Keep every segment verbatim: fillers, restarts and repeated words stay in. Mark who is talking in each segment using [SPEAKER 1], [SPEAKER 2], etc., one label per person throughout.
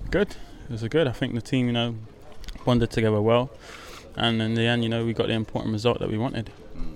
[SPEAKER 1] Good. It was good. I think the team, you know, bonded together well, and in the end, you know, we got the important result that we wanted.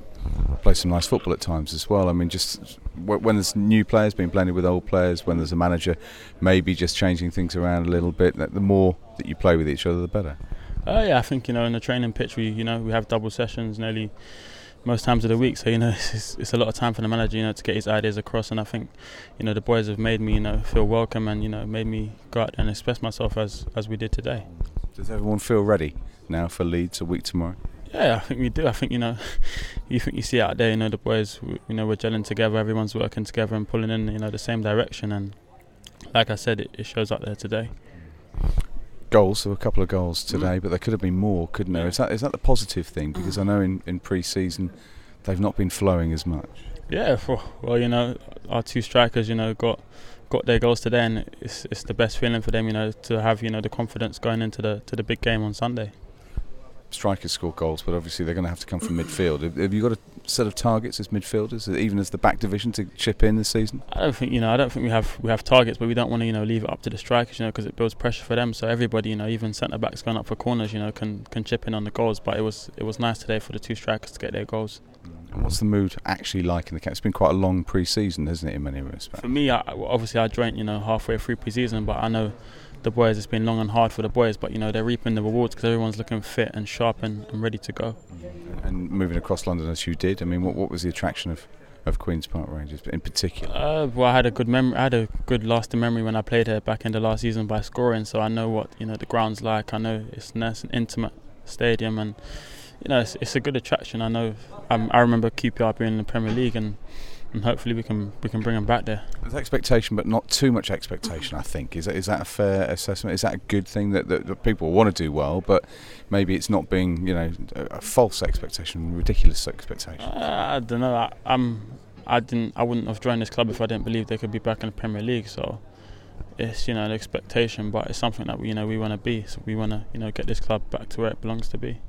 [SPEAKER 2] Play some nice football at times as well. I mean, just when there's new players being blended with old players, when there's a manager maybe just changing things around a little bit, the more that you play with each other, the better.
[SPEAKER 1] Uh, yeah, I think, you know, in the training pitch, we, you know, we have double sessions nearly most times of the week, so, you know, it's, it's a lot of time for the manager, you know, to get his ideas across, and I think, you know, the boys have made me, you know, feel welcome and, you know, made me go out and express myself as as we did today.
[SPEAKER 2] Does everyone feel ready now for Leeds a week tomorrow?
[SPEAKER 1] Yeah, I think we do. I think, you know, you think you see out there, you know, the boys, you know, we're gelling together, everyone's working together and pulling in, you know, the same direction, and like I said, it, it shows out there today.
[SPEAKER 2] Goals, there were a couple of goals today,
[SPEAKER 1] mm.
[SPEAKER 2] but there could have been more, couldn't there? Is that is that the positive thing? Because I know in, in pre-season they've not been flowing as much.
[SPEAKER 1] Yeah, well, you know, our two strikers, you know, got got their goals today, and it's it's the best feeling for them, you know, to have, you know, the confidence going into the to the big game on Sunday.
[SPEAKER 2] Strikers score goals, but obviously they're going to have to come from midfield. Have, have you got a set of targets as midfielders, even as the back division, to chip in this season?
[SPEAKER 1] I don't think, you know, I don't think we have we have targets, but we don't want to, you know, leave it up to the strikers, you know, because it builds pressure for them. So everybody, you know, even centre backs going up for corners, you know, can can chip in on the goals. But it was it was nice today for the two strikers to get their goals.
[SPEAKER 2] And what's the mood actually like in the camp? It's been quite a long pre-season, hasn't it, in many respects?
[SPEAKER 1] For me, I, obviously I joined, you know, halfway through pre-season, but I know the boys, it's been long and hard for the boys, but, you know, they're reaping the rewards because everyone's looking fit and sharp and, and ready to go.
[SPEAKER 2] And moving across London as you did, I mean, what what was the attraction of, of Queen's Park Rangers in particular?
[SPEAKER 1] Uh, well, I had a good memory. I had a good lasting memory when I played here back in the last season by scoring. So I know what, you know, the ground's like. I know it's nice and intimate stadium, and, you know, it's, it's a good attraction. I know. Um, I remember Q P R being in the Premier League, and. And hopefully we can we can bring them back there.
[SPEAKER 2] There's expectation, but not too much expectation, I think. Is that is that a fair assessment? Is that a good thing that, that, that people want to do well, but maybe it's not being, you know, a, a false expectation, ridiculous expectation?
[SPEAKER 1] Uh, I don't know. I, I'm I didn't I wouldn't have joined this club if I didn't believe they could be back in the Premier League. So it's, you know, an expectation, but it's something that we, you know, we want to be. So we want to, you know, get this club back to where it belongs to be.